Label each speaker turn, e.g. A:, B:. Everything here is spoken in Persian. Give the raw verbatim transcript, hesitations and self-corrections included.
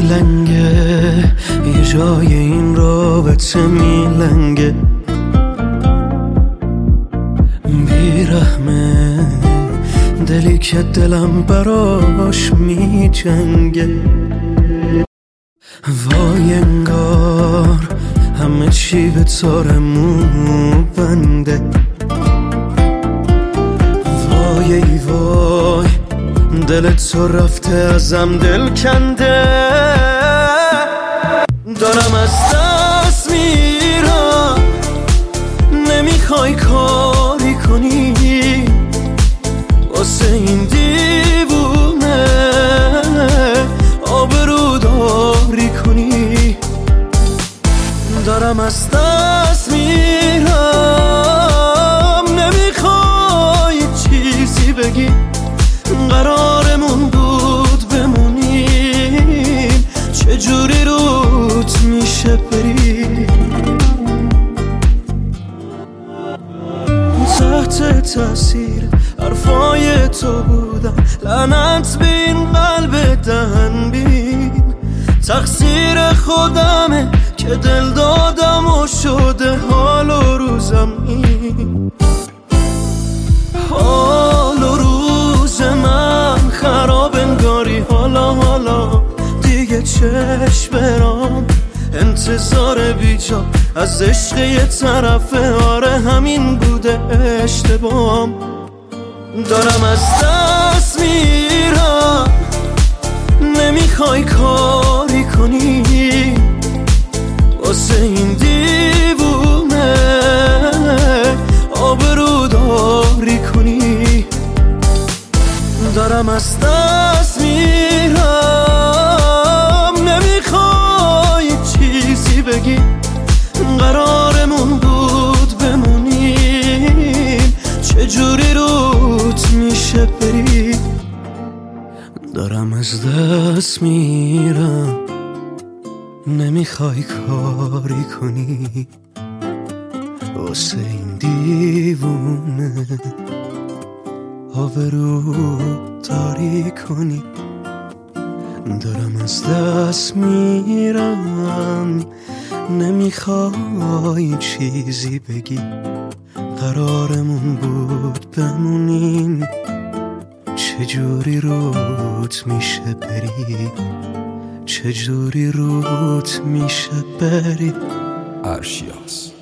A: لنگه، یه جای این رابطه میلنگه، بیرحمه دلی که دلم براش میجنگه. وای انگار همه چی به تارمو بنده، وای ای وای دل تو رفته ازم دل کنده. دارم از دست میرم، نمیخوای کاری کنی واسه این دیوونه، آبرو داری کنی. دارم از دست میرم، نمیخوای چیزی بگی، قرارمون بود بمونیم، چجوری روت میشه بری. تحت تاثیر حرفای تو بودم، لعنت به این قلب دهن بین، تقصیر خودمه که دل دادم و شده حال و روزم این. حال و روز من خراب انگاری، حالا حالا دیگه چشم برام، انتظار بیجا از عشق یه طرفه، آره همین بوده اشتباهم. دارم از دست میرم، نمیخوای کاری کنی واسه این دیوونه، آبرو داری کنی. دارم از دست میرم، نمیخوای چیزی بگی، قرارمون بود بمونیم، چجوری روت میشه بری. دارم از دست میرم، نمیخوای کاری کنی واسه این دیوونه، آبرو داری کنی. دارم از دست میرم، نمیخوای چیزی بگی، قرارمون بود بمونیم، چجوری روت میشه بری، چجوری روت میشه بری.
B: ارشیاس.